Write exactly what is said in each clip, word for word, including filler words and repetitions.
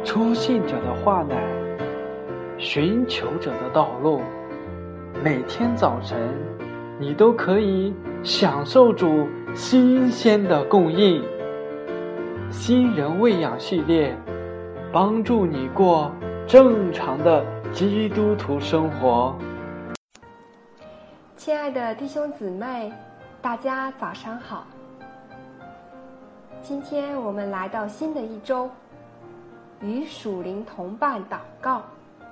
初信者的话乃寻求者的道路。每天早晨，你都可以享受主新鲜的供应。新人喂养系列，帮助你过正常的基督徒生活。 亲爱的弟兄姊妹，大家早上好。今天我们来到新的一周，与属灵同伴祷告。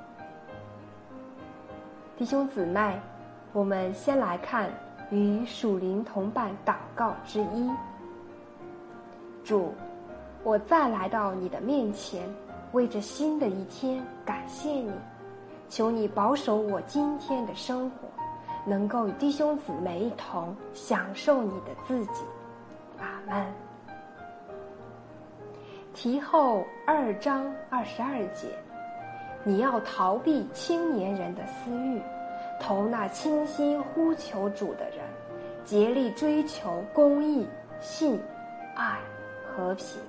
弟兄姊妹，我们先来看与属灵同伴祷告之一。主，我再来到你的面前，为这新的一天感谢你，求你保守我今天的生活，能够与弟兄姊妹一同享受你的自己。阿们。题后二章二十二节，你要逃避青年人的私欲，同那倾心呼求主的人，竭力追求公义、信、爱、和平。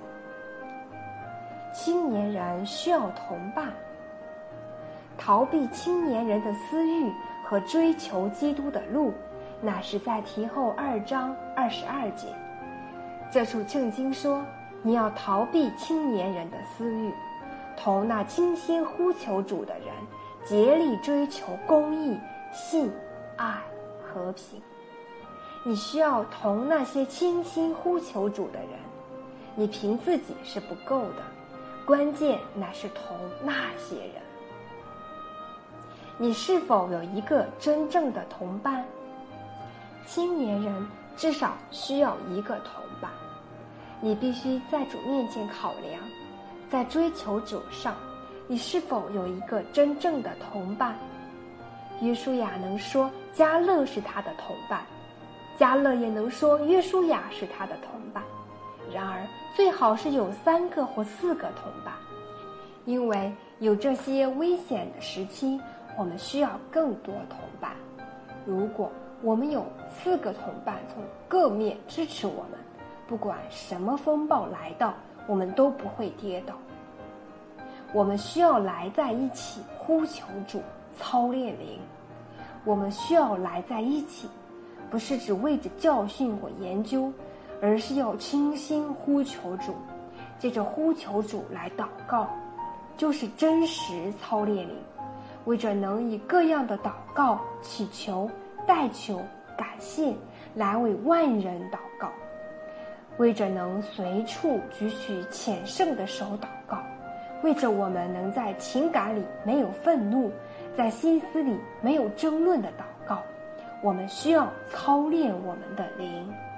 青年人需要同伴，逃避青年人的私欲和追求基督的路，乃是在题后二章二十二节。这处圣经说，你要逃避青年人的私欲，同那倾心呼求主的人，竭力追求公义、信、爱、和平。你需要同那些倾心呼求主的人，你凭自己是不够的，关键乃是同那些人。你是否有一个真正的同伴？青年人至少需要一个同伴。你必须在主面前考量，在追求主上，你是否有一个真正的同伴？约书亚能说迦勒是他的同伴，迦勒也能说约书亚是他的同伴。然而最好是有三个或四个同伴，因为有这些危险的时期，我们需要更多同伴。如果我们有四个同伴从各面支持我们，不管什么风暴来到，我们都不会跌倒。我们需要来在一起呼求主，操练灵。我们需要来在一起，不是只为着教训或研究，而是要倾心呼求主，借着呼求主来祷告，就是真实操练灵，为着能以各样的祷告、祈求、代求、感谢来为万人祷告，为着能随处举起虔诚的手祷告，为着我们能在情感里没有愤怒，在心思里没有争论的祷告。我们需要操练我们的灵。